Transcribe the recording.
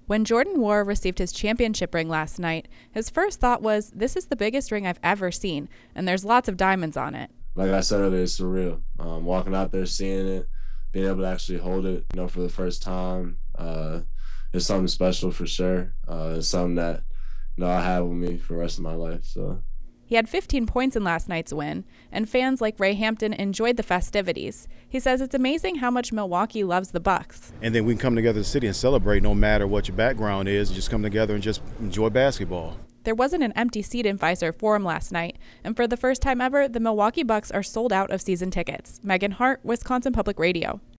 When Jordan Nwora received his championship ring last night, his first thought was, this is the biggest ring I've ever seen, and there's lots of diamonds on it. Like I said earlier, it's surreal. Walking out there, seeing it, being able to actually hold it, for the first time, it's something special for sure. It's something that, I have with me for the rest of my life. So. He had 15 points in last night's win, and fans like Ray Hampton enjoyed the festivities. He says it's amazing how much Milwaukee loves the Bucks. And then we can come together as a city and celebrate no matter what your background is, just come together and just enjoy basketball. There wasn't an empty seat in Fiserv Forum last night, and for the first time ever, the Milwaukee Bucks are sold out of season tickets. Megan Hart, Wisconsin Public Radio.